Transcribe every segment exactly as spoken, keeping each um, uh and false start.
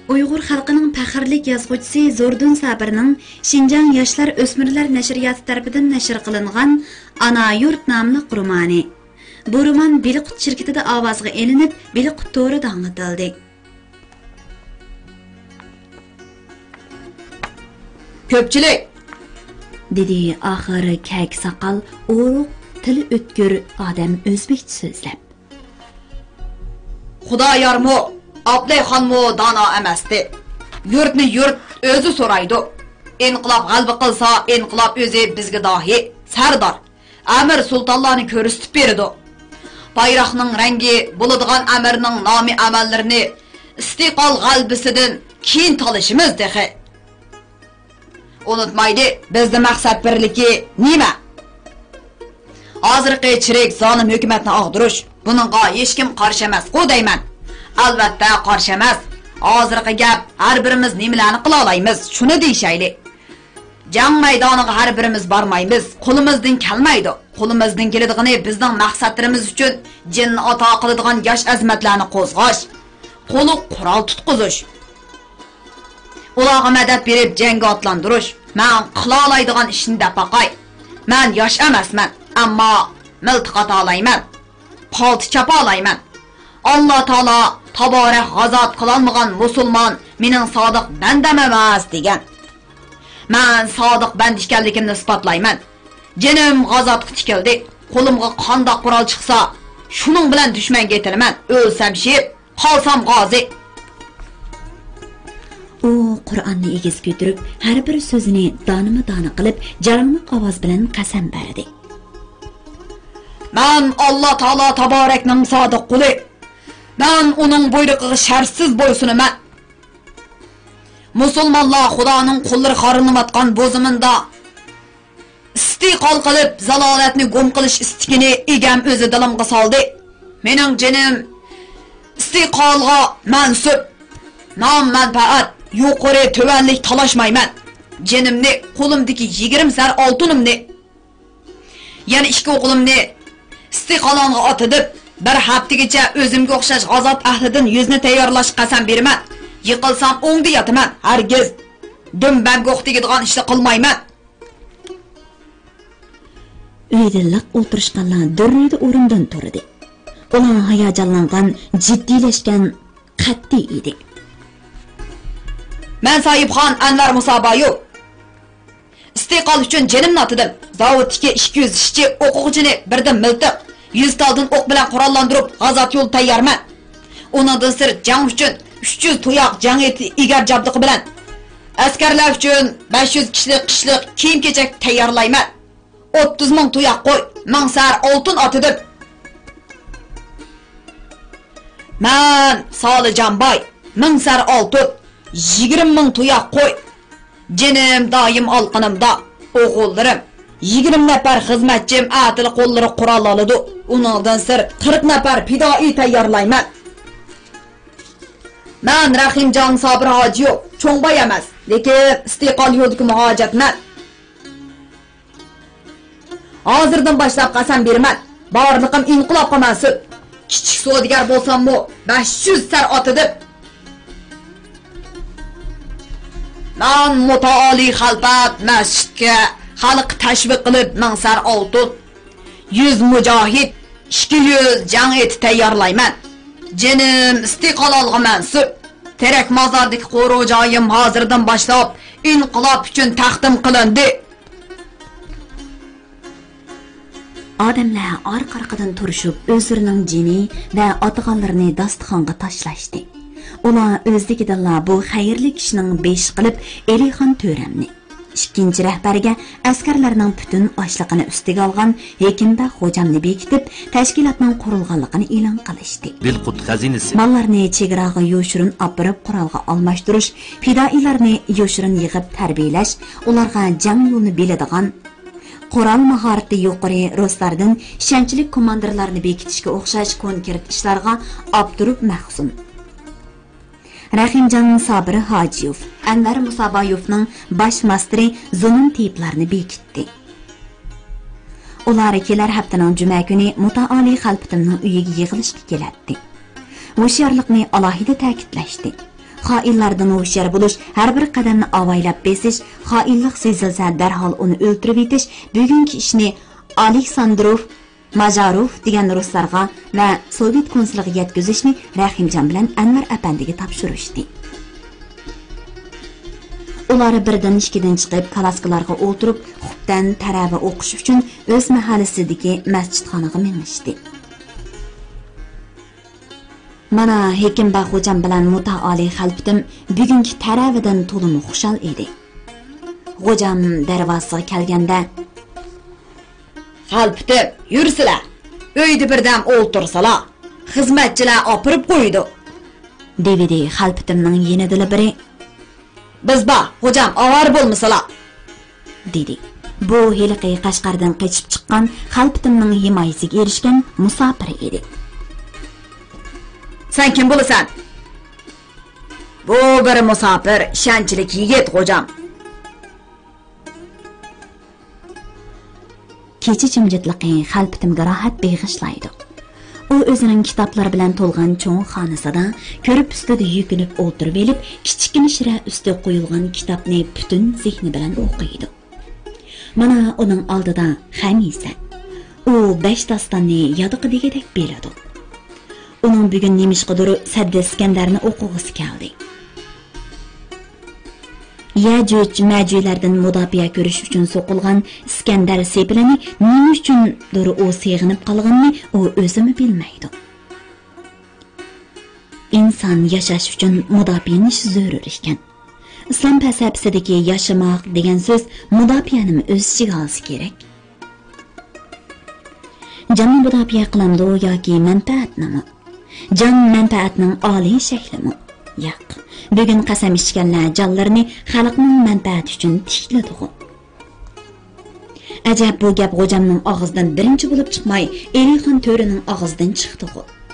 Uyg'ur xalqining faxrlik yozuvchisi Zordun Sabirning Xinjiang yoshlar o'smirlar nashriyati tarafidan nashr qilingan Ana yurt nomli romani. Bu roman Biliqut shirkatida ovozga elinib, Biliqut to'rida anlatildi. Ko'pchilik dedi oxiri kak saqal, o'ruq, til o'tkir odam o'zbekcha so'zlab. Xudo yormu, Ablayxonmu dono emasdi. Yurtni yurt o'zi so'raydi. Inqilob g'alba qilsa, inqilob o'zi bizga dohi, sardor, amir sultonlarni ko'rsatib berdi. Bayroqning rangi bo'ladigan amirning nomi amallarini istiqol g'albisidan keyin talishimiz dexe. Unutmaydi, bizning maqsad birligi nima? Hozirgi chirik zolim hukumatni og'dirish. Buningga hech kim qarshi emas, qo'dayman. Albatta qarshi emas. Hozirgi gap har birimiz nimalarni qila olamiz, shuni deyshayli. Jang maydoniga har birimiz bormaymiz, qo'limizdan kelmaydi. Qo'limizdan keladigan bizning maqsadlarimiz uchun jinni ato qiladigan yosh azmatlarni qo'zg'ash, qo'li qurol tutqizish. Ularga madad berib jangga otlantirish. Men qila oladigan ishni deb baqay. Men yosh emasman, ammo miltiq ota olayman. Palti chapa olayman. Allah Taala taborak g'azot qilolmagan musulmon mening sodiq bandam emas degan. Men sodiq band ekanligimni isbotlayman. Jinim g'azotga tikildi. Qo'limga qandoq qurol chiqsa, shuning bilan dushmanga yetiraman. O'lsam sher, qolsam g'ozi. U Qur'onni egiz ko'tarib, har bir so'zini donima-dona qilib, jarangliq ovoz bilan qasam berdi. Men Allah Taala taborakning sodiq quli. Ben onun buyrug'iga shartsiz bo'ysunaman. Musulmonlar Xudoning qulları qarinlayotgan bo'zimida istiqol qilib zalolatni gum qilish istigini egam o'zi dilimga soldi. Mening jinim istiqolga mansub. Nom manfaat, yuqori tuvanlik talashmayman. Jinimni, qo'limdagi yigirma sar oltinimni, yana ikki o'g'limni istiqolonga otidib, bir haftagacha o'zimga o'xshash g'azot ahlidan yuzni tayyorlash qasam beraman. Yiqilsam o'ngda yotaman, hargiz dumbamga o'xtigadigan ishni qilmayman. Uyda o'tirishganlar durrida o'rindan turdi. Ular hayajonlangan, jiddiylashgan, qat'iy edi. Men Soyibxon Anvar Musaboyev istiqol uchun jinimni otidim. Zavodga ikki yuz ishchi o'quvchini birdan miltiq, yuz taldan o'q bilan qurollantirib, g'azot yo'l tayyorman. Undan sir jang uchun uch yuz tuyoq jang eti egar jabdiqi bilan askarlar uchun besh yuz kishilik qishliq kiyim-kechak tayyorlayman. o'ttiz ming tuyoq qo'y, ming sar oltin otidim. Men Solijonboy ming sar oltin, yigirma ming tuyoq qo'y. Jinim doim olqinimda, o'g'illarim yigirma nafar xizmatchim atil qo'llari qurol oladi. Undan sir qirq nafar fidoi tayyorlayman. Men Rahimjon Sobir Hojiyev cho'ngboy emas, lekin istiqol yo'lidagi muhojatman. Hozirdan boshlab qasam beraman, borliqim inqilobga mansub. Kichik savdogar bo'lsam-mu besh yuz sar otidib. Men mutaoli xalqat masjidga xalq tashviq qilib ming sar oltin, yuz mujohid, ikki yuz jang eti tayyorlayman. Jinim istiqol olg'a mansub. Terak mozordagi qo'ruv joyim hozirdan boshlab inqilob uchun taqdim qilindi. Odamlar orqa-orqadan turishib, o'zlarining jini va otg'anlarini dasturxonga tashlashdi. Ular o'zligidanlar bu xayrli kishining besh qilib Elixon To'ramni, ikkinchi rahbariga askarlarning butun oshliqini ustiga olgan Hekimda Xo'jamni bekitib, tashkilotning qurilganligini e'lon qilishdi. Bilqut xazinasi mallarni chegaraga yoshirin olib qurolga almashtirish, fidoilarni yoshirin yig'ib tarbiyalash, ularga jang yo'lini biladigan, qurol mahorati yuqori ruslardan ishonchli komandirlarni bekitishga o'xshash konkret ishlarga olib mahzun. Rahimjon Sobir Hojiyev Anvar Musaboyevning bosh masteri zo'min tiplarni bekitdi. Ular kelar haftaning juma kuni mutaoli xalqtimning uyiga yig'ilishga keladi. Ho'sharlikni alohida ta'kidlashdi. xoinlardan hushyor bo'lish, har bir qadamni avaylab besish, xoinlik sezilsa darhol uni o'ltirib etish bugungi ishni Aleksandrov Majarov degan ruslarga va Sovet konsuliga yetkazishni Rahimjon bilan Anvar apandiga topshirishdi. Ular birdan ishkidan chiqib, kalaskalarga o'tirib, xubdan tarava o'qish uchun o'z mahallasidagi masjidxonaga minishdi. Mana Hekimba xo'jam bilan mutaoli xalpitim bugungi taravidan to'liq xushal edi. Xo'jam darvozaga kelganda "Xalpitim, yursizlar. Uyda birdam o'ltirsalar, xizmatchilar opirib qo'ydi." Devidi xalpitimning yenidili biri "Biz ba, xo'jam, avar bo'lmasalar" dedi. Bu heliqi Qashqardan qochib chiqqan xalpitimning himoyasiga erishgan musofir edi. "Sen kim bo'lasan?" "Bu bir musofir, ishonchli yigit, xo'jam." Kecha jimjitliqi xalpitimga rohat beg'ishlaydi. U o'zining kitoblari bilan to'lgan cho'ng xonasida ko'rib ustida yukinib o'tirib elib, kichkina shira ustiga qo'yilgan kitobni butun zehni bilan o'qiydi. Mana uning oldida Xamisa. U besh dastonni yodiqi degidek biladi. Uning bugun nemishqidir Sadda Iskandarni o'qig'isi keldi. Yajuj majuylardan mudofaa ko'rish uchun so'qilgan Iskandar sepilini nima uchundir u seg'inib qolganini u o'zimi bilmaydi. Inson yashash uchun mudofaanish zarur ekan. Islom falsafasidagi yashamoq degan so'z mudofaani o'z ichiga olishi kerak. Jonni mudofaa qilamdi yoki manfaatnimi? Jon manfaatning oliy shaklimi? Yo'q. Bugun qasam ichganlar jonlarini xalqning manfaati uchun tikladi. Ajab, bu gap xo'jamning og'zidan birinchi bo'lib chiqmay, Erixon to'rining og'zidan chiqdi.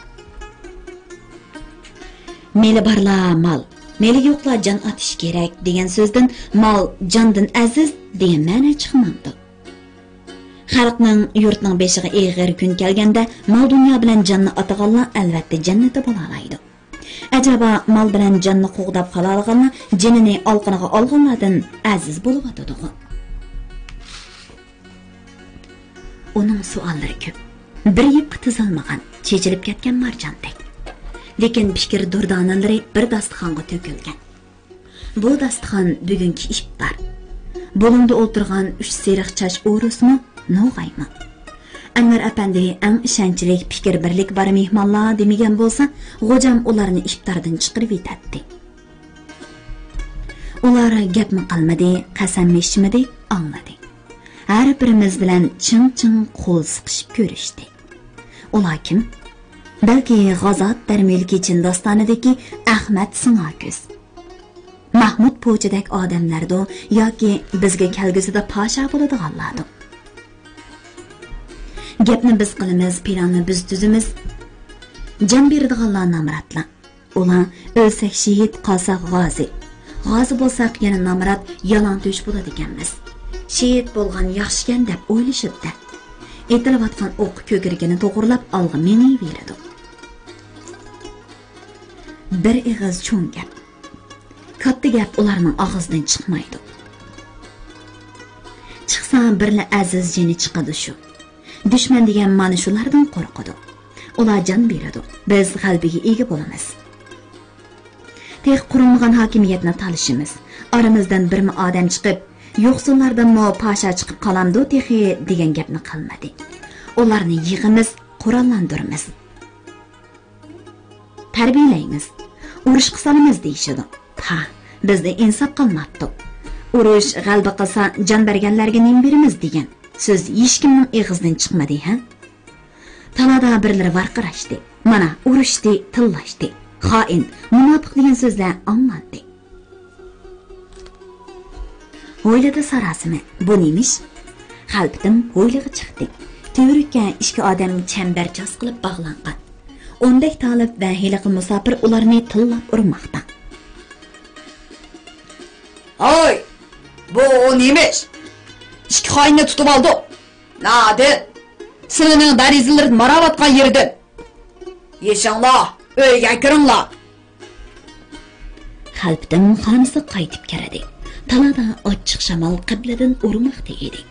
Meli barla mal, meli yo'qlar jon atish kerak degan so'zdan mol jondan aziz degan ma'no chiqmadi. Xalqning yurtning beshiga eg'ir kun kelganda mol dunyo bilan jonni ataganlar albatta jannatda bo'la oladi. Acaba mal bilan jonni qo'g'dab qolganlar jinini olqiniga olganlardan aziz bo'lib o'tadi. Uning savollari ko'p. Bir yip tizilmagan, chechilib ketgan marjondek. Lekin fikr durdonalari bir dasturxonga to'kilgan. Bu dasturxon bugungi iftor. Bo'lingda o'tirgan uch seriq chash o'rismi, no'g'aymi? Anvar apandi eng ishonchli fikr birlik bar mehmonlar demagan bo'lsa, xo'jam ularni iftordan chiqarib etadi. Ular gapmi qilmadi, qasamlashmadi, angladi. Har birimiz bilan ching-ching qo'l siqishib ko'rishdi. Ular kim? Balki G'azot Darmelkichin dostonidagi Ahmad Sinoko'z. Mahmud Po'chadek odamlardo yoki bizga kelgusida pasha bo'ladiganlardir. Gapni biz qilamiz, planni biz tuzimiz. Jon beradiganlar namratlar. Ular o'lsak shahid, qolsak g'ozi. G'ozi bo'lsak yana namrat, yalon to'sh bo'ladi ekanmiz. Shahid bo'lgan yaxshigan deb o'ylashibdi. Aytilayotgan o'q ko'kirgini to'g'rilab olg'a meni beradi. Bir ig'iz cho'ng gap. Katta gap ularning og'zidan chiqmaydi. Chiqsa birla aziz jini chiqadi shu. Dushman degan mana shulardan qo'rqadi. Ular jon beradi. Biz qalbiga ega bo'lamiz. Tek qurilmagan hokimiyatni talishimiz. Aramizdan birmi odam chiqib, yo'qsullardan mo pasha chiqib qolamdi texi degan gapni qilmadi. Ularni yig'imiz, qurollantiramiz. Tarbiyalaymiz. Urush qilamiz deyishadi. Ha, bizda insof qilmabdi. Urush g'alaba qilsa jon berganlarga nim beramiz degan so'z hech kimning og'zidan chiqmadi, ha? Talada birlari varqirashdi. Mana urushdi, tillashdi. Xoin, munofiq degan so'zlar anglandi. O'yladi sarasimi? Bu nemish? Qalbim o'ylig'i chiqdi. To'rikka ikki odam chambarchas qilib bog'langan. O'ndak talib va heliqi musofir ularni tillab urmoqda. Oy! Bu nemish? İki xoinni tutib oldi. Nadi? Sizning darizalaringiz maravatgan yerda. Yeshanglar, uyga kiringlar. qalbdan xonasi qaytib keladi. Talada ochiq shamol qibladan urmoqda edi.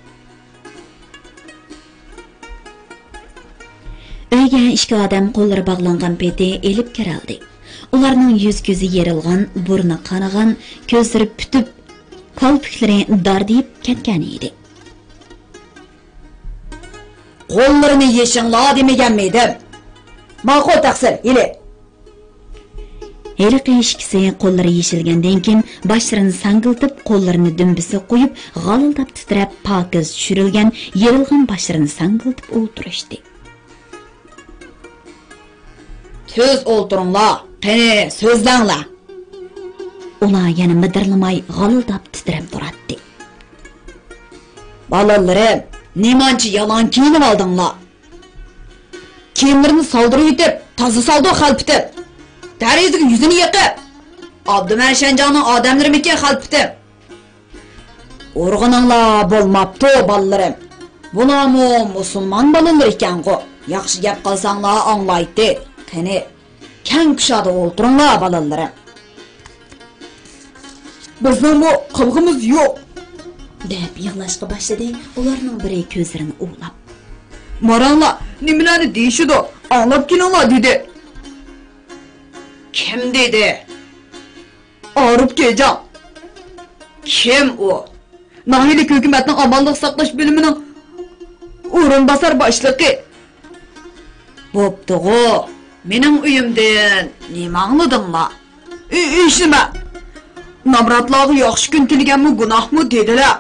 Uyga ikki odam qo'llari bog'langan peti elib kiraldi. Ularning yuz-ko'zi yerilgan, burni qanagan, ko'zlari putib, kolpiklari dardib ketgan edi. Qo'llarini yeshingla demagan miydim. Ma'qul taqsir, ili. Heriqi ishkisi qo'llari yeshilgandan keyin boshlarini sangiltib, qo'llarini dumbisi qo'yib, g'alildab titrab, pokiz tushirilgan, yerilgan boshlarini sangiltib o'tirishdi. Söz o'ltiringlar, qani so'zlanglar. Ular yana midirlamay, g'alildab titrab turadi. Balalarim, nemanchi yalan kiyinib oldinglar? Kiyimlarini soldirib yetib, toza soldi xalpitib. Dariziga yuzini yiqib. Abdumarshanjonning odamlarimikin xalpitib. Urg'ininglar bo'lmabdi, balalarim. Bularmi musulmon balalar ekan-ku. Yaxshi gap qilsanglar anglaydi. Qani, kang kushada o'ltiringlar, balalarim. Bizning bu qilg'imiz yo'q, deb yig'lashga boshladi. Ularning biri ko'zlarini o'g'lab. Maranglar, nimalarni deyishidi? Anglab kelinglar dedi. Kim dedi? Arif Kejan. Kim u? Nahiylik hukumatning amallik saqlash bo'limining o'rinbosar boshlig'i. Bo'pti-ku. Mening uyimdan nima angladinglar? Ishima. Namratlarga yaxshi kun tilganmi, gunohmi dedilar.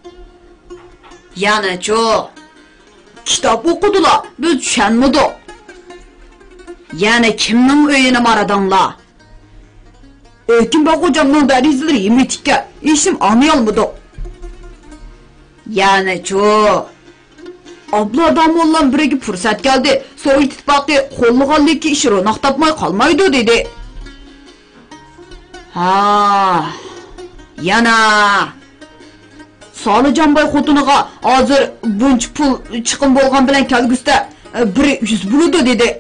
Yana-chu kitob o'qidilar, biz tushunmadik. Yana kimning uyini maradinglar? Ekin boqojamning darizlari yemetikka, ishim anlayolmadik. Yana-chu Abladan mollan biriga fursat keldi. Sovet ittifoqi qo'llaganlikka ish ro'noq topmay qolmaydi dedi. Ha, yana Solijonboy xotiniga hozir buncha pul chiqim bo'lgan bilan kelgusda biri yuz bo'ladi dedi.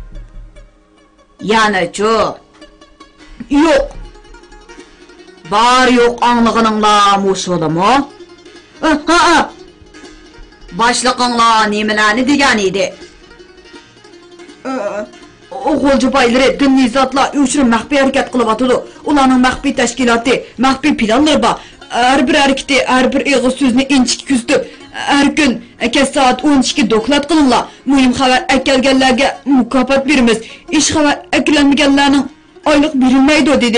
Yana-chu yo'q. Bar yo'q anlig'ininglar mushodimi? Ha ha. Boshliqinglar nimalarni degan edi? O'g'iljiboylari dinniy zotlar uchun maxfiy harakat qilib atadi. Ularning maxfiy tashkiloti, maxfiy planlari bor. Har bir harakati, har bir og'iz so'zni inchik kuzatib, har kun kech soat o'n ikki doklad qilinglar. Muhim xabar akelganlarga mukofot beramiz. Ish xabar aklanmaganlarning oylik berilmaydi dedi.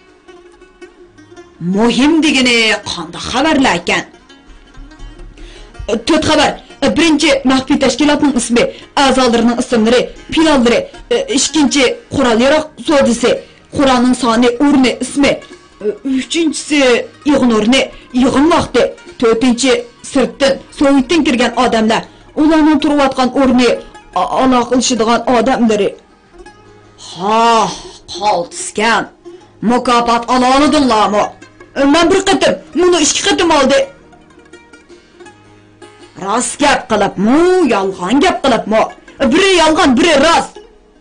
Muhim degani qanday xabarlar ekan? To'rt xabar. Birinchi maxfiy tashkilotning ismi, a'zolarining ismlari, planlari, ikkinchi qurol yaroq savdosi, qurolning soni, o'rni, ismi, uchinchisi yig'in o'rni, yig'in vaqti, to'rtinchi sirtdan, sovetdan kirgan odamlar, ularning turayotgan o'rni, aloqa qilishadigan odamlari. Ha, qoltiskan. Mukofot ola oldinglarmi? Men bir qatim, buni ikki qatim oldi. Rost gap qilibmi, yolg'on gap qilibmi? Biri yolg'on, biri rost.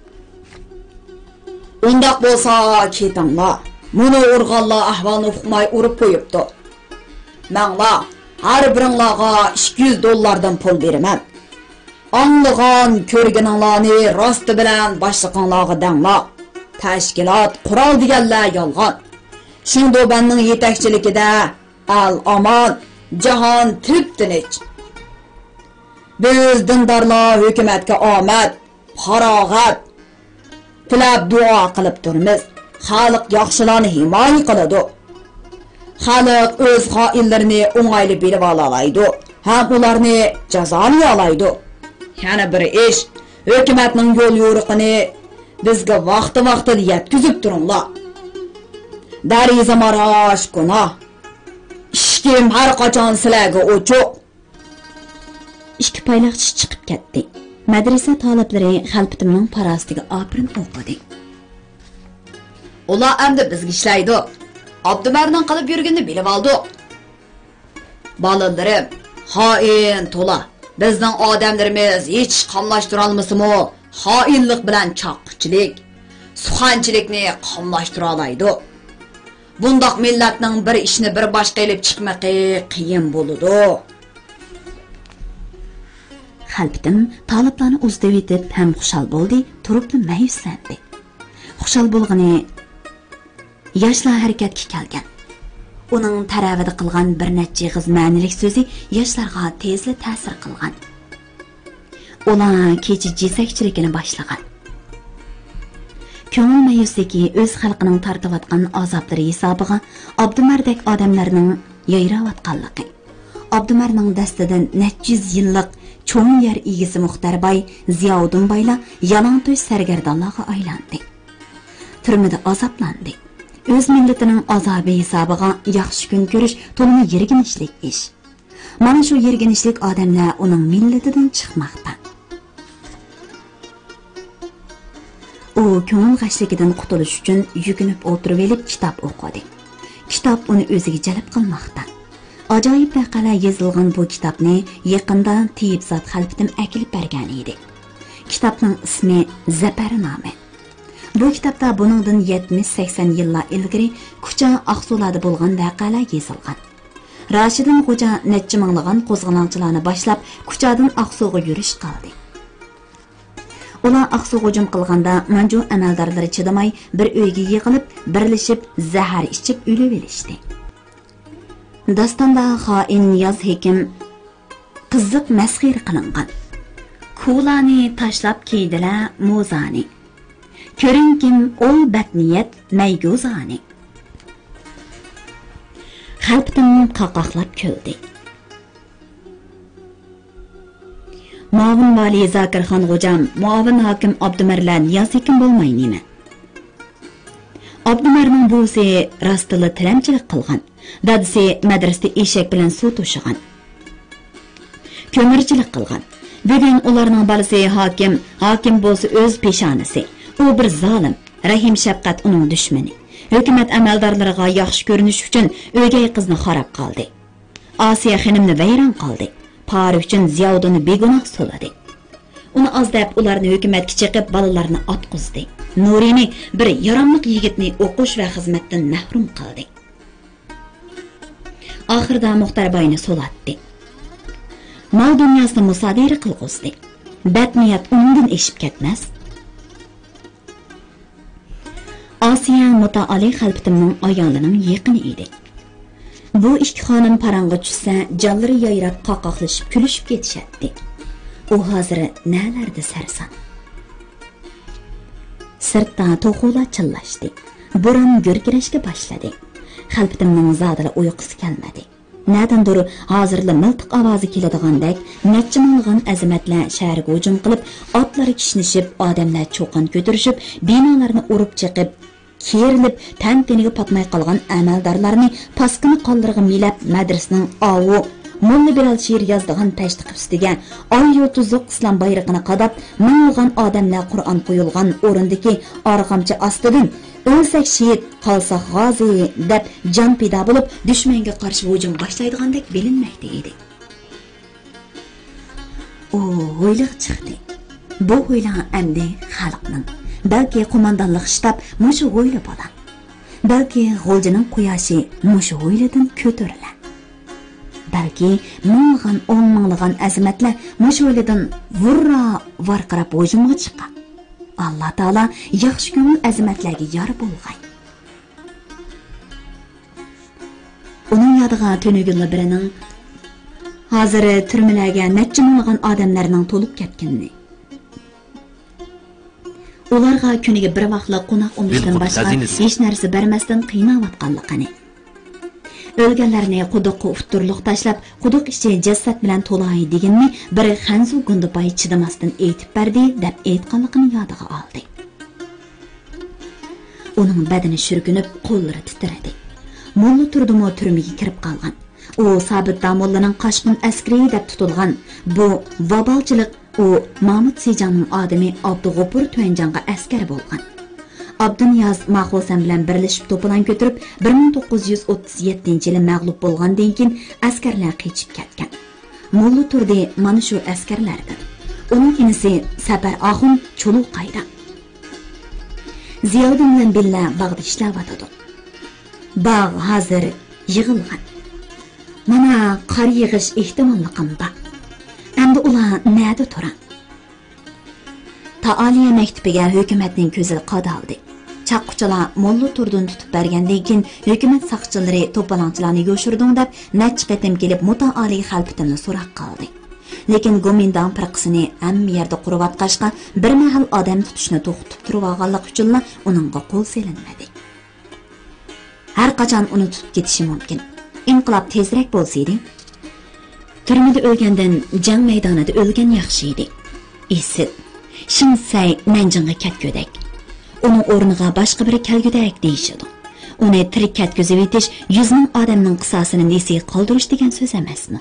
Undaq bo'lsa, ketinglar. Buni urg'onlar ahvolni uqmay urib qo'yibdi. Menlar har biringlarga ikki yuz dollardan pul beraman. Anlagan, ko'rganinglarni rosti bilan boshliqinglarga danglar. Tashkilot, qurol deganlar yolg'on. Shindobanning yetakchiligida al-omon, jahon tinch. Biz dindorlar hukumatga omad, farog'at tilab duo qilib turmiz. Xalq yaxshilarni himoya qiladi. Xalq o'z xoinlarini o'ng'ayli berib olaydi, ham ularni jazolay oladi. Yana bir ish, hukumatning yo'l yo'riqini bizga vaqti-vaqtida yetkazib turinglar. Dariza marosh gunoh. Ishkim har qachon sizlarga ochiq. Ikki payloqchi chiqib ketdi. Madrasa toliblari xalpitimning parastiga oprin o'qidi. Ular endi bizga ishlaydi. Abdumarning qilib yurganini bilib oldi. Balalarim, xoin to'la. Bizning odamlarimiz hech qamlashtira olmasimi? Xoinlik bilan chaqchilik, suxanchilikni qamlashtira oladi. Bundaq millatning bir ishni bir boshqa elib chiqmaqi qiyin bo'ladi. Xalpitim talablarni uzdab etib ham xushal bo'ldi, turibdi mayuslandi. Xushal bo'lgani yoshlar harakatga kelgan. Uning taravida qilgan bir necha g'iz ma'nilik so'zi yoshlarga tezli ta'sir qilgan. Ular kecha jesakchiligini boshlagan. Ko'ngil mayusligi o'z xalqining tortayotgan azoblari hisobiga Abdumardak odamlarning yayrayotganligi. Abdumarning dastidan necha yuz yillik cho'ng yer egisi Muxtarbay, Ziyoddin baylar yalangto'y sargardonlarga aylandi. Turmada azoblandi. O'z millatining azobi hisobiga yaxshi kun ko'rish to'liq yerginishlik ish. Mana shu yerginishlik odamlar uning millatidan chiqmoqda. U ko'ngil g'ashligidan qutulish uchun yukinib o'tirib elib kitob o'qidi. Kitob uni o'ziga jalb qilmoqda. Ajoyib voqealar yozilgan bu kitobni yaqinda Tiyibzod Xalpitim akilib bergan edi. Kitobning ismi Zafarnoma. Bu kitobda buningdan yetmish sakson yillar ilgari Kucha Aqsulada bo'lgan voqealar yozilgan. Rashidin Xo'ja necha minglagan qo'zg'olonchilarni boshlab Kuchadan Aqsuga yurish qildi. Ular Aqsuga hujum qilganda manju amaldorlari chidamay bir uyga yig'ilib, birlashib zahar ichib o'lib olishdi. Dastonda xoin yoz hekim qiziq masxir qilingan. Kulani tashlab kiydilar mo'zani. Ko'ring kim ol batniyat mayguzani. Xalpitim qaqoqlab kuldi. Muavin vali Zakirxon Xo'jam, muavin hokim Abdumarlan yoz hekim bo'lmaynimi? Abdumarning busi rastili tilamchilik qilgan. Dadisi madrasada eshak bilan suv to'shigan. Ko'mirchilik qilgan. Bugun ularning balasi hokim, hokim bo'lsa o'z peshonasi. U bir zolim, rahim shafqat uning dushmani. Hukumat amaldorlariga yaxshi ko'rinish uchun o'gay qizni xarob qildi. Osiya xonimni vayron qildi. Par uchun Ziyoddinni begunoh so'ladi. Uni azdab ularni hukumatga chiqib balalarni otqizdi. Nurini bir yaramliq yigitni o'qish va xizmatdan mahrum qildi. Oxirida Muxtarbayni so'latdi. Mal dunyosini musodara qilg'izdi. Badniyat undan eshib ketmas. Osiya mutaali Xalpitimning ayolining yaqini edi. Bu ikki xonim parangga tushsa, jonlari yayrab qoqoqlashib kulishib ketishadi. U hozir nalarda sarson. Sirtda to'quvlar chillashdi. Bo'ron gurkirashga boshladi. Xalpitimning zodila uyqusi kelmadi. Nadandir hozirla miltiq ovozi keladigandek, necha ming'an azamatlar shaharga hujum qilib, otlar kishnishib, odamlar cho'qin ko'tirishib, binolarni urib chiqib, kerilib, tan-teniga patmay qolgan amaldorlarni paskini qollariga milab madrasaning ovu Mulla Bilal she'r yozdigan tashti qipsiga oy yulduzliq islom bayrog'ini qadab, ming'an odamlar Qur'on qo'yilgan o'rindagi org'amcha ostidan o'lsak shehid, qolsak g'ozi deb jon pido bo'lib, dushmanga qarshi hujum boshlaydigandek bilinmoqda edi. O o'yliq chiqdi. Bu o'ylan endi xalqning, balki qo'mondonlik shtab mushu o'yli bo'lar. Balki g'oljining quyoshi mushu o'ylidan ko'tarilar. Balki ming'an o'n minglagan azamatlar mushu o'ylidan vurra varqirab hujumga chiqqan. Allah Taala yaxshi ko'ngil azamatlarga yor bo'lg'ay. Uning yodiga tunugilla birining hozir turmalarga necha ming'an odamlarning to'lib ketganini. Ularga kuniga bir vaqtla qo'noq umishdan boshqa hech narsa bermasdan qiynayotganligini. O'lganlarni quduqqa ufturliq tashlab, quduq ichi jasad bilan to'lay deganni bir Xanzu Gundupay chidamasdan aytib berdi deb aytganligini yodiga oldi. Uning badani shurgunib, qo'llari titradi. Mulla turdimo turmiga kirib qolgan. U Sabit Damollaning qochqin askari deb tutilgan. Bu vabolchilik u Mahmud Sijonning odami Abdug'ofur Tuanjonga askar bo'lgan. Abduniyaz Maxosan bilan birlashib to'plan ko'tirib bir ming to'qqiz yuz o'ttiz yettinchi yili mag'lub bo'lgandan keyin askarlar qochib ketgan. Mulla turdi mana shu askarlardan. Uning inisi Safar Axun Chuluq qayda. Ziyoddin bilan billa bag'da ishlayotdi. Bağ hazır yığılğan. Mana qar yığış ehtimolliqim bor. Endi ular näde turan? Taaliya maktabiga hukumatning ko'zi qadaldi. Chaqquchilar mollu turdan tutib bergandan keyin hukumat saqchilari to'polonchilarni yo'shirding deb necha qatim kelib mutaoliy xalpitimni so'rab qoldi. Lekin Gomindan firqasini hamma yerda qurayotqashqa bir mahal odam tutishni to'xtatib turib olganlik uchun uningga qo'l selinmadi. Har qachon uni tutib ketishi mumkin. Inqilob tezroq bo'lsaydi, turmada o'lgandan jang maydonida o'lgan yaxshi edi. Esil, Shinsay Nanjingga ketgudak. Uning o'rniga boshqa biri kelgudak deyishadi. Uni tirik ketkizib etish yuz ming odamning qisosini nesi qoldirish degan so'z emasmi?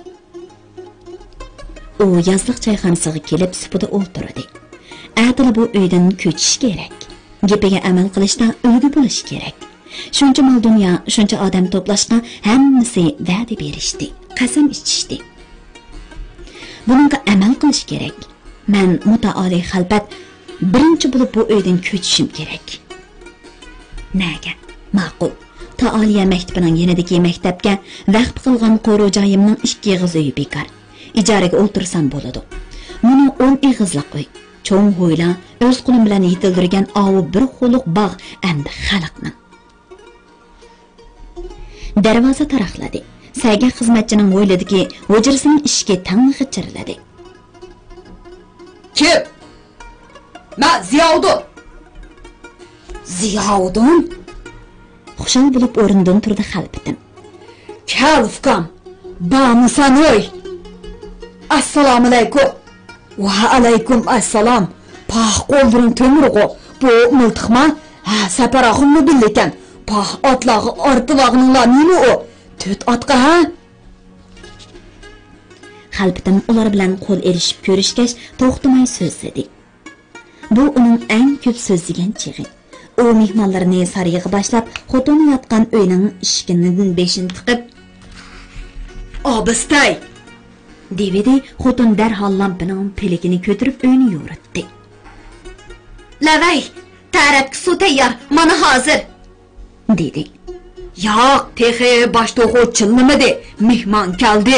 U yazliq choyxonasiga kelib supida o'ltirdi. Atili bu uydan ko'chish kerak. Gapiga amal qilishda ulgu bo'lish kerak. Shuncha mol dunyo, shuncha odam to'plashqa hammasi va'da berishdi, qasam ichishdi. Bunga amal qilish kerak. Men mutaoliy xalbat birinchi bo'lib bu uydan ko'chishim kerak. Nega? Ma'qul. Taoliya maktabining yanidagi maktabga vaqt qilgan qo'rojoyimning ikki ig'iz uyi bekor. Ijaraga o'ltirsam bo'ladi. Meni o'n ig'izliq uy. Cho'ng ho'yla o'z qo'lim bilan yetildirgan ovi bir xo'liq bog' endi xalqning. Darvoza taraqladi. Sayga xizmatchining o'yladiki, hujrasining ishiga tang g'ichiriladi. Kim? Ma Ziyoudin. Ziyoudin? Xushal bo'lib o'rindan turdi xalpitim. Kalfkam. Ba'musanoy. Assalomu alaykum. Va alaykum assalom. Pah qo'ldiring to'mirg'o. Bu miltiqma? Ha, saparaxunni billekan. Pah otlag'i ortilag'ninglar nima u? To'rt otqa ha? Xalpitim ular bilan qo'l erishib ko'rishgach, to'xtamay so'zladi. Bu uning eng ko'p so'zlagan chig'i. U mehmonlarni sariga boshlab, xotini yotgan uyning eshigini beshin tiqib, "Obistay!" dedi. Xotin darhol lampaning peligini ko'tarib uyni yo'ritdi. "Lavay, tarafga suv tayyor, mana hozir." dedi. "Yo'q, texi bosh to'g'ri chilnimidi, mehmon keldi."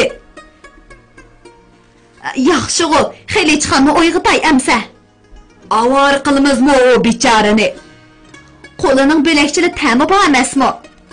"Yaxshi-ku, Xelichxonni uyg'otay amsa." "Avar qilamizmi o bechorani? Qo'lining bo'lakchili ta'mi bor emasmi?"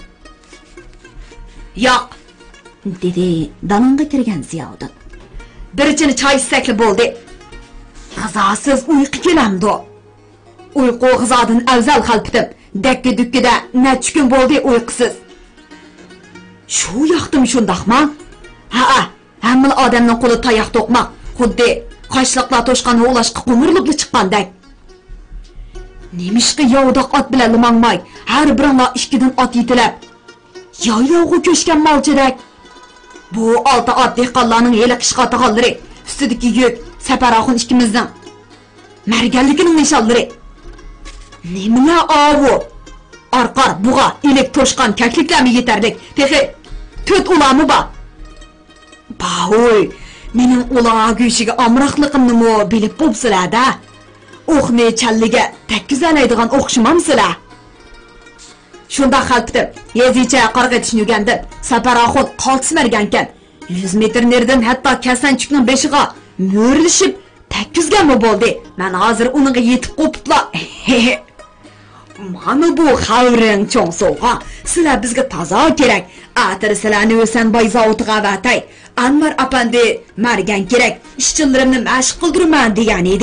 "Yo'q," dedi dalonga kirgan Ziyoudin. "Birichini choy ichsakli bo'ldi. G'azosiz uyqu kelamdi. Uyqu g'azodan afzal xalpitim. Dakki-dukkida necha kun bo'ldi uyqusiz." "Shu yoqdim shundaqmi?" "Ha-ha, hamma odamning qo'li tayoq to'qmoq, xuddi qoshliqlar to'shqan o'lashqa qo'mirilib chiqqandek." "Nemishqa yovdoq ot bilan limangmay, har biringlar ikkidan ot yetilab, yo'l-yo'g'i ko'shgan molchidak. Bu olti ot dehqonlarning yeli qishqa tog'allari, ustidagi yuk Saparaxun ikkimizning marganligining nishonlari. Nimalar ovu? Orqar, bug'a, ilik to'shqan kakliklarmi yetarlik? Texi to'rt ularmi bor?" "Bahoy, mening ular go'shiga amroqliqimni mo bilib bo'psizlar-da. O'qni challiga takkizanaydigan o'xshamamsizlar?" "Shunda xalpitim, yezicha qarg'atishni o'rgandi. Saparaxun qaltismargankan. yuz metr nerdan hatto kasanchikning beshiga mo'rlishib takkizganmi bo'ldi. Men hozir uniga yetib qo'piblar." "Mana bu xavring cho'ng sovg'a. Sizlar bizga toza kerak. Atir sizlarni O'sanboy zavodiga avatay. Anvar apandi margan kerak. Ishchilarimni mashq qildirman degan edi."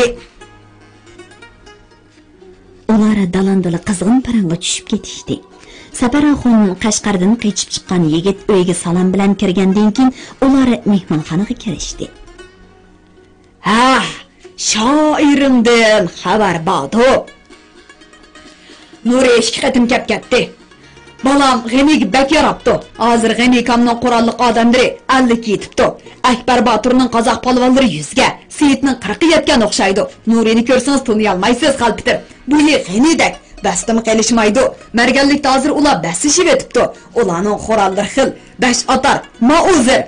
Ular dalandili qizg'in parangga tushib ketishdi. Saparaxun Qashqardan qochib chiqqan yigit uyga salom bilan kirgandan keyin ular mehmonxonaga kirishdi. "Ha, shoirimdan xabar bordi. Nuri ikki qatim kep ketdi. Balam G'anik bak yarabdi. Hozir G'anikamning qurolliq odamlari ellik yetibdi. Akbar Boturning qozoq polvonlari yuzga, Seyitning qirq yetgan o'xshaydi. Nurini ko'rsangiz tuniy olmaysiz xalpitim. Bu G'anidak bastim qilishmaydi. Marganlikda hozir ular basishib etibdi. Ularning xo'rallari xil, bash otar, mauzir.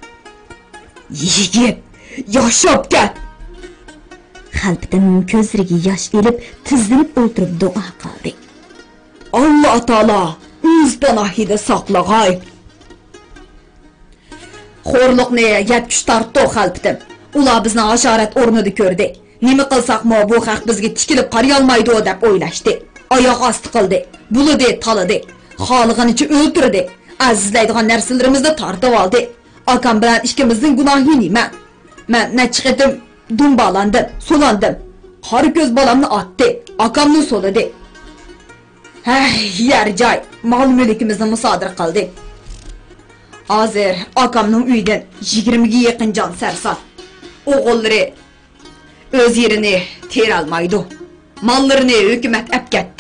Yigit, yoshab ket. Xalpitim ko'zlariga yosh elib, tizilib o'tirib duo qildi. "Alloh taolo o'z o'z panohida saqlag'ay. Xo'rliqni yetkish tortdi xalpitim. Ular bizni hasharat o'rnida ko'rdi. Nima qilsaqmi bu xalq bizga tikilib qariy olmaydi deb o'ylashdi. Oyoq osti qildi, bulidi, talidi, xalqinicha o'ltirdi. Azizlaydigan narsalarimizni tortib oldi. Akam bilan ikkimizning gunohi nima? Men nachiqetim dumbalandim, so'landim. Qari ko'z bolamni otdi, akamni so'ladi. Hey, yer joy, mol-mulkimizni musodir qildi. Hozir akamning uyidan yigirma ga yaqin jon sarson. O'g'illari o'z yerini tera olmaydi. Mollarini hukumat olib ketdi.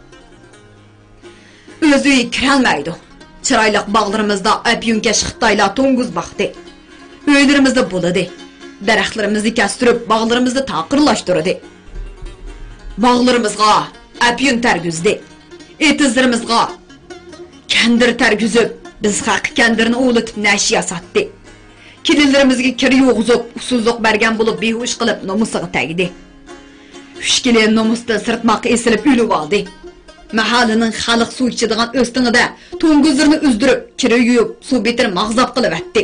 O'zi kirolmaydi. Chiroyli bog'larimizda apyunkash Xitoylar to'ng'iz baxti. Uylarimizda bo'ladi. Daraxtlarimizni kestirib, bog'larimizni taqirlashtirdi. Bog'larimizga apyun targizdi. Etizlarimizga kandir targizib, biz haq kandirni o'litib nashiya satdi. Kilillarimizga kir yo'g'izib, usuzliq bergan bo'lib behush qilib nomusiga tagdi. Ushkili nomusda sirtmoq esilib o'lib oldi. Mahallining xalq suv ichadigan o'stingida to'ng'izlarni uzdirib, kir yuyib, suv betir mag'zab qilib atdi.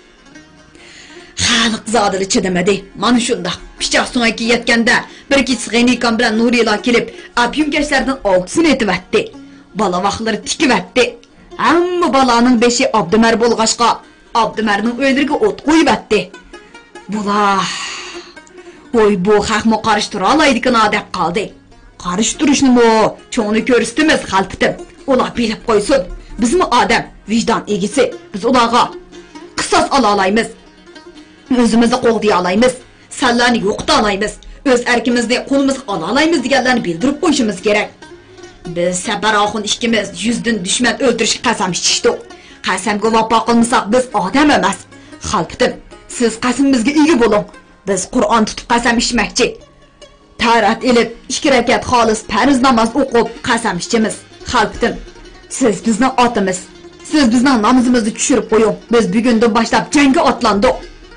Xalq zodili chidamadi. Mana shunda pichoq so'ngaki yetganda bir kech G'anikan bilan Nurila kelib, apyumkashlardan oltisini etib atdi. Bola vaqtlari tikib atdi. Hamma balaning beshi Abdumar bo'lg'ashqa, Abdumarning o'ylariga o't qo'yib atdi. Bular Oy bu haqni qarishtirib olaydigan deb qoldi. Qarishtirishni-mi, cho'ngni ko'rsatimiz xalpitim. Ular bilib qo'ysin. Bizmi odam, vijdon egisi. Biz ularga qisos ola olamiz. O'zimizni qo'g'diy olamiz. Sallarni yo'qota olamiz. O'z erkimizni qo'limizga ola olamiz deganlarni bildirib qo'yishimiz kerak. Biz Sabaroxun ikkimiz yuzdan dushman o'ldirishga qasam ichishdik. Qasamga vafo qilmasak biz odam emas. Xalpitim, siz qasamimizga ega bo'ling. Biz Qur'on tutib qasam ichmoqchi. Tarat elib, ikki rakat xolis farz namoz o'qib qasam ichimiz. Xalpitim, siz bizning otimiz. Siz bizning namozimizni tushirib qo'ying. Biz bugundan boshlab jangga otlandik.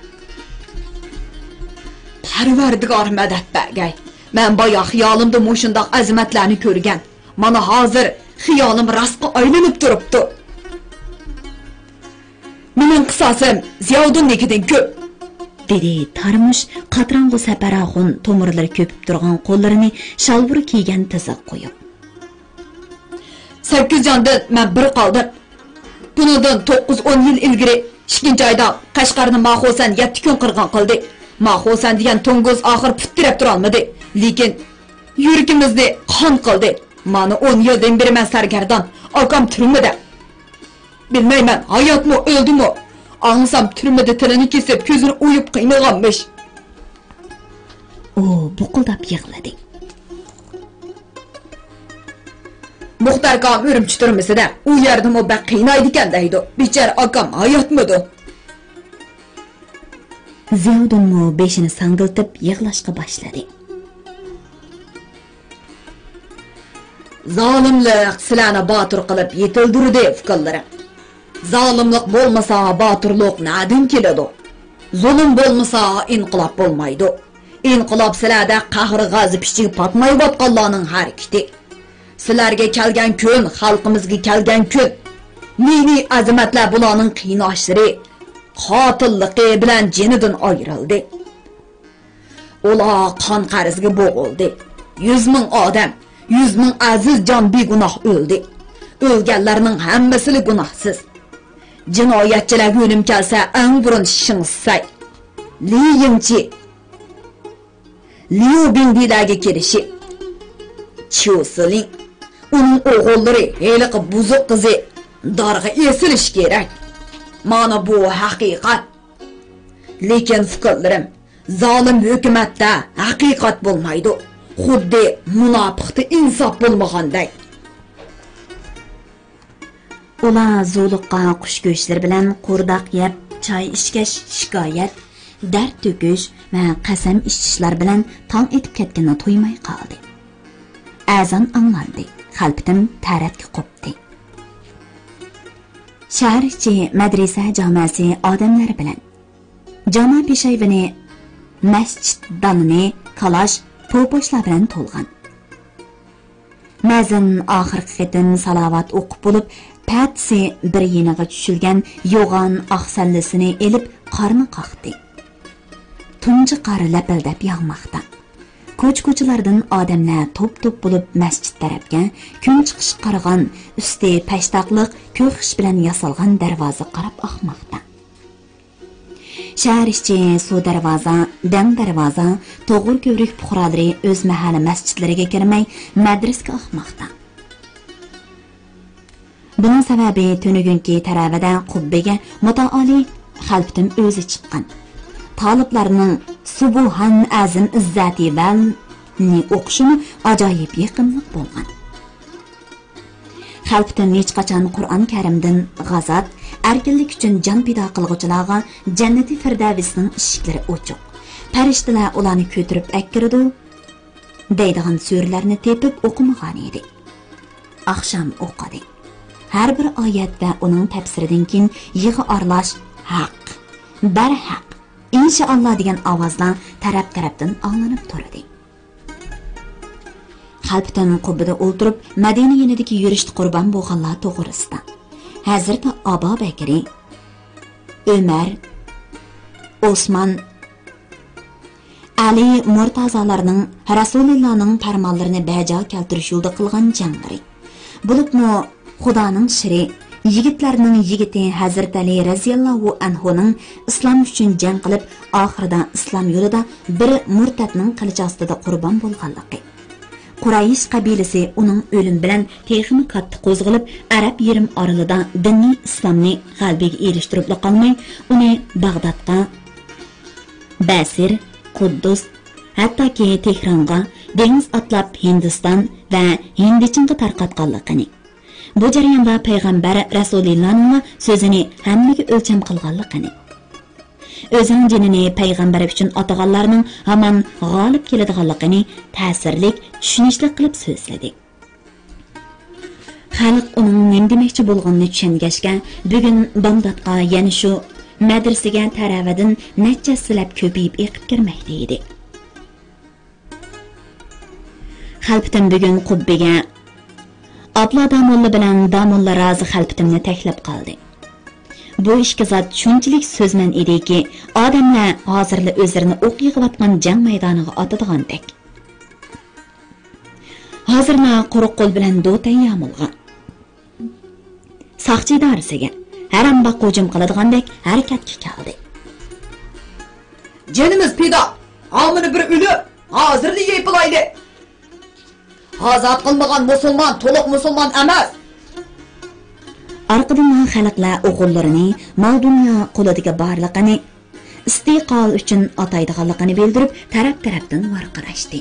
Parvardigor madad bergay. Men boya xiyolimda mo'shundoq azimatlarni ko'rgan. Mana hozir xiyolim rostga aylanib turibdi. Mening qisosim Ziyodunnikidan ko'p. dedi Tarmush qatrangu Saparaxun tomirlari ko'pib turgan qo'llarini shalvur kiygan tiziq qo'yib. sakkiz jondan men bir qoldim. Bundan to'qqiz o'n yil ilgari ikkinchi oyda Qashqarni Maxosan yetti kun qirg'in qildi. Maxosan degan to'ng'iz oxir putirab tura olmadi, lekin yuragimizni qon qildi. Mana o'n yildan beri men sargardon, akam turmada. Bilmayman, hayotmi, o'ldimi? Ansam turmada tilini kesib, ko'zini o'yib qiynalganmish. O buqildab yig'ladi. Muxtar kam Urumchi turmisida, u yerda mo baq qiynaydi ekan deydi. Bechara akam hayotmidi? Ziyodunmo beshini sangiltib yig'lashga boshladi. Zolimlik sizlarni botir qilib yetildirdi fikrlari. Zolimlik bo'lmasa botirlik nadan keladi? Zulm bo'lmasa inqilob bo'lmaydi. Inqilob sizlarda qahr g'azib ichiga patmayotganlarning harakati. Sizlarga kelgan kun, xalqimizga kelgan kun. Nini azimatlar bularning qiynashlari, qotilligi bilan jinidan ayrildi. Ular qon qarzga bo'g'ildi. yuz ming odam, yuz ming aziz jon begunoh o'ldi. O'lganlarning hammasi gunohsiz. Jinoyatchilar o'lim kelsa, eng burun shingsay. Li Yingchi Liu Bingdilarga kelishi. Chiusiling uning o'g'illari heliq buzuq qizi darg'a esilish kerak. Mana bu haqiqat. Lekin fikrlarim, zolim hukumatda haqiqat bo'lmaydi. Xuddi munofiqda insof bo'lmaganday. Ular zo'liqqa qush go'shtlari bilan qo'rdoq yeb, choy ichgash, shikoyat, dard to'kish va qasam ichishlar bilan tong etib ketganini to'ymay qoldi. Azon anglandi. Xalpitim taratga qopdi. Shahar ichi madrasa jamoasi odamlar bilan jama peshayvini, masjid donini, kalash, po'poshlar bilan to'lgan. Мәзін ақырқы қетін салават оқып болып, пәтісі бір еніға түшілген yoğan ақсәлісіні еліп қарны қақты. Tuncu qarı ləpəldəb yağmaqda. Koç-koçulardan adamlar top-top bulub məscid tərəfgə gün çıxış qarıgan, üstü pəştaqlıq, köxüş bilən yasalğan dərvazı qarab axmaqda. Şəhər işçi su dərvaza, dən dərvaza, toğur kövrük puxraları öz məhələ məscidlərə kirməy, mədriskə axmaqda. Bunun səbəbi tönügünkü tərəvədə qubbəgə mütəali xəlbtim özü çıxqan. Taliblarning Subuhan azim izzati valni o'qishini ajoyib yaqinlik bo'lgan. Xalqdan hech qachon Qur'on Karimdan g'azat, erkinlik uchun jon pido qilguvchilarga jannati firdavsning eshiklari ochiq. Farishtalar ularni ko'tirib akkirdi, deydigan surlarni tepib o'qimagan edi. Axsham o'qidi. Har bir oyat va uning tafsiridan keyin yig'i aralash haq, barhaq İnşallah degan ovozlar taraf-tarafdan anglanib turadi. Xalqdan qubbida o'ltirib, Madina yenidagi yurishda qurbon bo'lganlar to'g'risida. Hazrat Abu Bakr, Umar, Osman, Ali Murtazalarning Rasulullohning farmonlarini bajo keltirish yo'lida qilgan janglari. Bulubmi Xudoning shiri yigitlarning yigiti Hazrat Ali raziyallohu anhuning islom uchun jang qilib, oxirida islom yo'lida bir murtadning qilich ostida qurbon bo'lganligi. Quraysh qabilasi uning o'lim bilan texmi qattiq qo'zg'alib, arab yerim oralida diniy islomni g'albiga erishtirib qolmay, uni Bag'dodga, Basir, Quddus, hattoki Tehronga, dengiz atlab Hindiston va Hindichinga tarqatganligini. Bu jarayonda payg'ambar Rasulullohning so'zini hammaga o'lcham qilganligini, o'zining jinini payg'ambar uchun ataganlarning hamon g'olib keladiganligini ta'sirlik, tushunishli qilib so'zladi. Xalq uning nima demoqchi bo'lganini tushungashga, bugun Bag'dodga, ya'ni shu madrasaga taravadan necha silab ko'payib eqib kirmoqda edi. Xalqdan bugun qubbiga Abla damolla bilan damolla razi xalpitimni taklif qildi. Bu ishga zot shunchalik so'zman ediki, odamlar hozirla o'zlarini o'q yig'ayotgan jang maydoniga otadigandek. Hozirma quruq qo'l bilan do'tay yamulg'a. Saqchi idorasiga haram baqujum qiladigandak harakatga keldi. Jenimiz pido, amini bir uli, hozirda yepilaydi. Azat qilmagan musulmon to'liq musulmon emas. Arqadan xalqlar o'g'illarini mol dunyo qo'lidagi borligini, istiqol uchun ataydiganligini bildirib, taraf-tarafdan varqirashdi.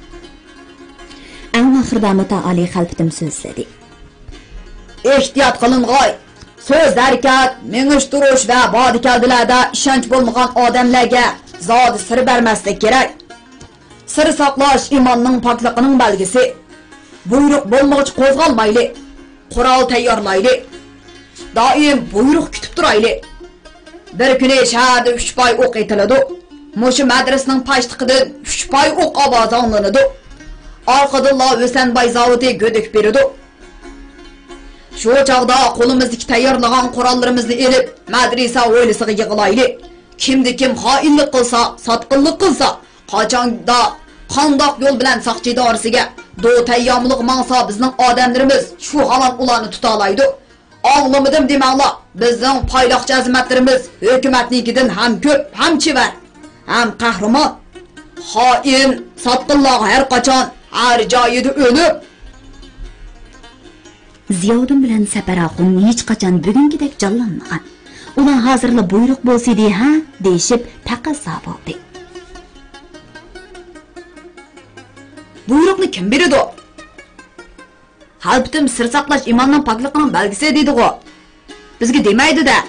Eng oxirida mutaali xalqim so'zladi. Ehtiyot qiling'oy. So'z harakat, mengish turish va bodikaldilarda ishonch bo'lmagan odamlarga zodi sir bermaslik kerak. Sir saqlash imonning pokligining belgisi. Buyruq bo'lmoqchi qo'zg'almayli. Qurol tayyorlayli. Doim buyruq kutib turayli. Bir kuni shaharda uch poy o'q etiladi. Mushu madrasaning pashtiqidan uch poy o'q ovozi anglanadi. Orqadan O'sanbay zavodi go'dik beradi. Shu chaqda qo'limizdagi tayyorlagan qurollarimizni elib, madrasa o'ylisiga yig'layli. Kimdi kim xoinlik qilsa, sotqinlik qilsa, qachonda qandoq yo'l bilan saqchi idorasiga do tayyomliq mangsa bizning odamlarimiz shu halon ularni tuta oladi. Anglamadim demanglar, bizning payloqchi azmatlarimiz hukumatnikidan ham ko'p, ham chivar, ham qahramon. Xoin, sotqinlar har qachon har joyida o'lib. Ziyoddin bilan Saparaxun hech qachon bugungidek jonlanmagan. Ular hozirla buyruq bo'lsa-di, ha, deyishib taqazzo bo'ldi. Buyruqni kim beradi? Xalqim sir saqlash imonning pokligining belgisi deydi-ku. Bizga demaydi-da.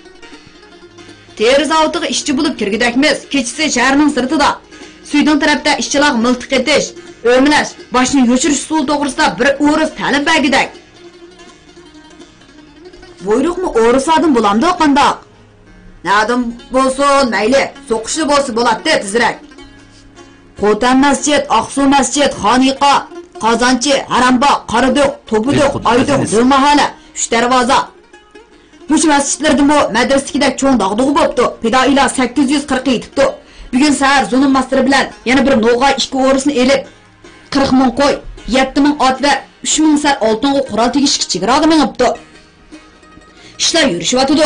Teri zavodiga ishchi bo'lib kirgidakmiz. Kechisi shaharning sirtida, suydan tarafda ishchilar miltiq etish, o'mlash, boshni yo'chirish usul to'g'risida bir o'ris ta'lim bergidak. Buyruqmi o'risadan bo'lamdi qandoq? Nadim bo'lsin, mayli, so'qishli bo'lsa bo'ladi tezroq. Qo'tan masjid, Oqsuv masjid, Xoniqa, Qozonchi, Haramboq, Qoridoq, To'pidoq, Oydoq, Dilmahala, uch darvoza. Mush masjidlardimi madrasadagidek cho'ng dog'dug'i bo'pti. Fidoilar sakkiz yuz qirq yetibdi. Bugun sahar zonim masteri bilan yana bir no'g'ay ikki o'risini elib qirq ming qo'y, yetti ming ot va uch ming sar oltinga qurol tegishga chegaraga minibdi. Ishlar yurishyapti.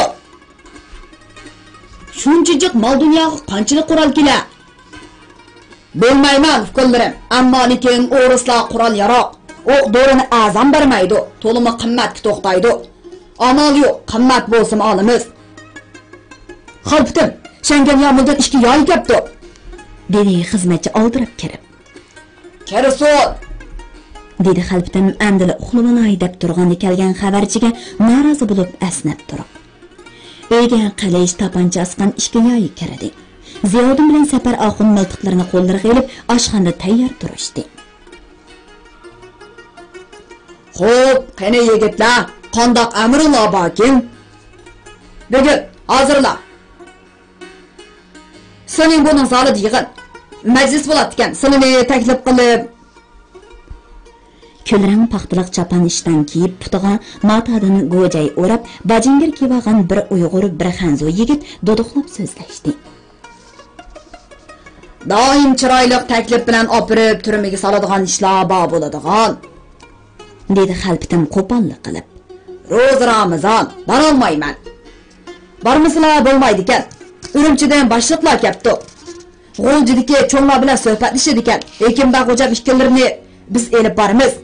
Shunchalik mol dunyoga qanchalik qurol kelar? Bilmayman fikrlarim, ammo lekin o'rislar qurol yaroq, o'q dorini azam bermaydi, to'limi qimmatga to'xtaydi. Amal yo'q, qimmat bo'lsin olimiz. Xalptim, senga yomildan ikki yoy kapti, dedi xizmatchi oldirib kirib. Karason, dedi Xalptim andili uxlamayi deb turganda kelgan xabarchiga norozi bo'lib asnab turib. Uyga qalash tapancha asqan ikki yoy kirdi. Ziyodim bilan Safar oxun miltiqlarini qo'llariga olib, oshxonada tayyor turishdi. Xo'p, qani yigitlar, qandoq amrlar bokim? Bugun hozirlar. Sening buning zalida yig'in. Majlis bo'ladi ekan, seni taklif qilib. Kulrang paxtaliq chapan ishdan kiyib, putiga matadini go'jay o'rab, bajingir kiygan bir Uyg'ur, bir Xanzo yigit doduqlab so'zlashdi. Doim chiroyli taklif bilan opirib, turimiga soladigan ishlar bor bo'ladigan, dedi Xalptim qo'pollik qilib. Ro'z Ramazon, bora olmayman. Bormisizlar bo'lmaydi ekan. Urumchidan boshliqlar kelibdi. G'o'ljidagi cho'nglar bilan suhbatlashadi ekan. Lekin ba xo'jam ikkilarini biz elib boramiz.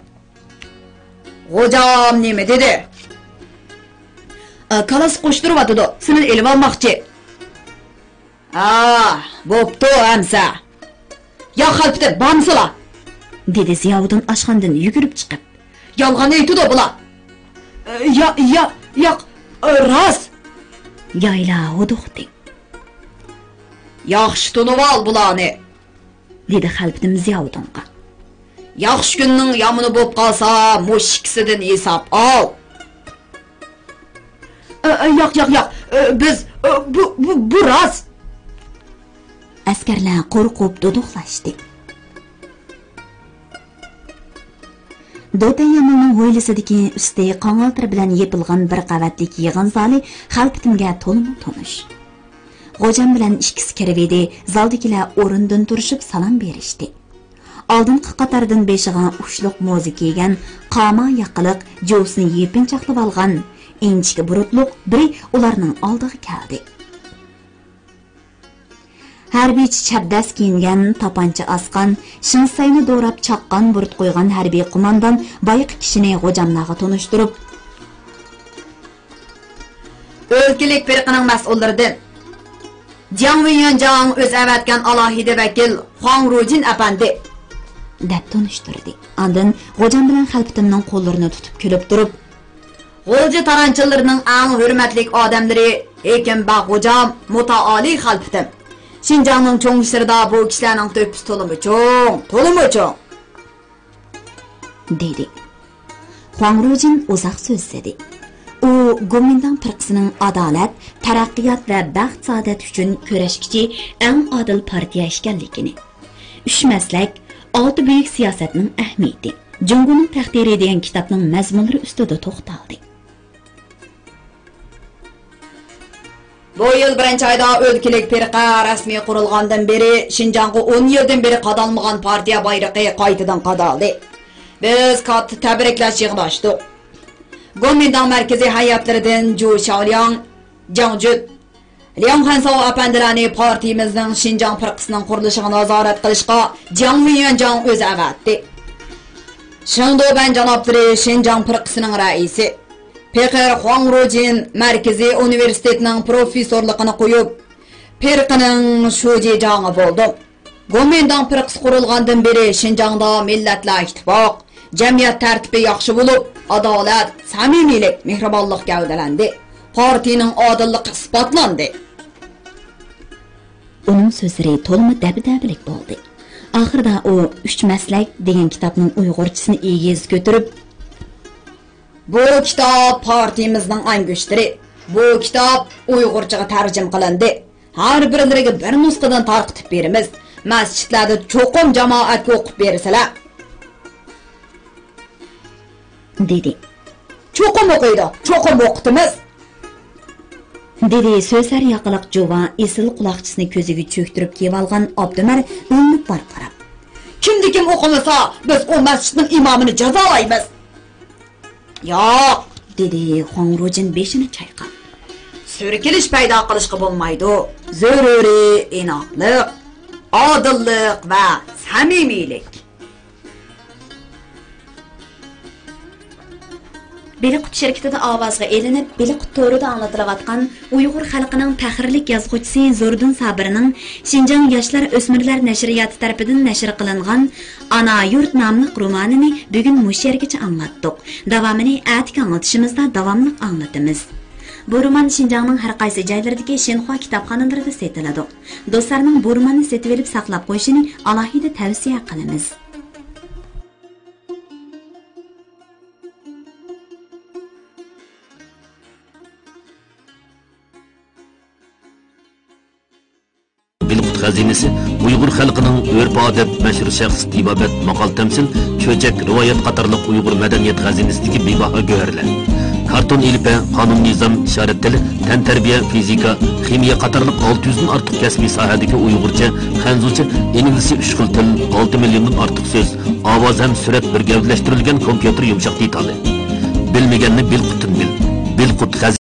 Xo'jam nima dedi? Kalas qo'shtirib o'tdi. Seni elib olmoqchi. Ah, bo'pti amsa. Ya Xalptim, bormisizlar? dedi Ziyovuddin oshxonadan yugurib chiqib. Yolg'on aytdi bular. Ya, ya, yo'q, rost. Yayla o'duqdi. Yaxshi tunib ol bularni, dedi Xalptim Ziyovuddinga. Yaxshi kunning yomoni bo'lib qolsa, mush ikkisidan hisob ol. Yo'q, yo'q, yo'q. Biz bu bu bu rost. Askarlar qo'rqib duduqlashdi. Do'tayamning hovlisidagi usti qongaltir bilan yepilgan bir qavatlik yig'in zali Xalptimga to'limi tonish. Xo'jam bilan ikkisi kirib edi, zaldagilar o'rindan turishib salom berishdi. Oldingi qatordan beshiga ushliq mo'zik yegan, qama yaqiliq jo'sini yepinchaqlab olgan inchki burutliq biri ularning oldiga keldi. Harbiychi chapdas kiyingan, tapancha asqan, shinsayni do'rab chaqqan burut qo'ygan harbiy qo'mondan boyiq kishini Xo'jamlarga tanishtirib, o'lkilik firqining mas'ullaridan Jiang Wenyanjang o'z avatgan alohida vakil Huang Rujin apandi deb tanishtirdi. Ondan Xo'jam bilan Xalptimning qo'llarini tutib kulib turib, G'o'lji taranchilarining eng hurmatli odamlari, lekin ba Xo'jam mutaoli Xalptim. Xinjiangning cho'ng sirda bu kishilarning to'pis to'limi cho'ng, to'limi cho'ng, dedi. Huang Rujin uzoq so'zladi. U Go'mindan firqasining adolat, taraqqiyot va baxt saodat uchun kurashkichi eng odil partiya ekanligini, uch maslak, olti buyuk siyosatning ahamiyati, Junguning taqdiri degan kitobning mazmunlari ustida to'xtaldi. Bu yil birinchi oyda o'lkilik firqa rasmiy qurilgandan beri Xinjiangga o'n yildan beri qadalmagan partiya bayrog'i qaytadan qadaldi. Biz katta tabriklash yig'ilashdik. Go'mindan markaziy hayotlaridan Ju Xiaoliang, Jiang Jut, Liang Hanshao apandilarni partiyamizning Xinjiang firqasining qurilishiga nazorat qilishga Jiang Wenyanjang o'zi avatdi. Shangdoban janoblari Xinjiang firqasining raisi Pekar Huang Rujin Markaziy universitetining professorligini qo'yib, firqaning sho'jijangi bo'ldi. Go'mindan firqasi qurilgandan beri Xinjiangda millatlar ittifoq, jamiyat tartibi yaxshi bo'lib, adolat, samimiylik, mehribonlik gavdalandi. Partiyaning odilligi isbotlandi. Uning so'zlari to'limi dabdabalik bo'ldi. Oxirida u uch maslak degan kitobning uyg'urchisini egiz ko'tarib, bu kitob partiyamizning angushtiri. Bu kitob uyg'urchaga tarjim qilindi. Har birlariga bir nusxadan tarqitib beramiz. Masjidlarda cho'qim jamoatga o'qib bersalar. dedi. Ço'qim o'qiydi, cho'qim o'qitimiz. dedi so'zlar yaqiliq Jova esil quloqchisini ko'ziga cho'ktirib kiyib olgan Abdumar o'nib bor qarab. Kimdi kim o'qimasa, biz o masjidning imomini jazolaymiz. Yo'q, dedi Xongrojin beshini chayqab. So'rikilish paydo qilishga bo'lmaydi. Zaruriy inoqlik, odillik va samimiylik. Beliqut şirketida ovozga elinib, Beliqut to'rida anlatılayotgan Uyg'ur xalqining faxrlik yozuvchisi Zordun Sabirning Xinjiang yoshlar o'smirlar nashriyati tomonidan nashr qilingan Ana yurt nomli romanini bugun mush yergacha anglatdik. Davomini atga anlatishimizda davomli anglatamiz. Bu roman Xinjiangning har qaysi joylaridagi Shenhua kitobxonalarida sotiladi. Do'stlarning bu romanni setib olib saqlab qo'yishini alohida tavsiya qilamiz. Beliqut xazinasi Uyg'ur xalqining urf-odat, mashhur shaxs, tibobat, maqol tamsil, cho'chak, rivoyat qatorliq Uyg'ur madaniyat xazinasidagi bebaho go'harlar. Karton ilpa, qonun nizom, ishorat tili, tan tarbiya, fizika, ximiya qatorliq olti yuz dan ortiq kasbiy sohadagi Uyg'urcha, xanzucha, ingliz uch xil til, olti milliondan ortiq so'z, ovoz ham surat bir gavdalashtirilgan kompyuter yumshoq detali. Bilmaganni Beliqutdan bil. Beliqut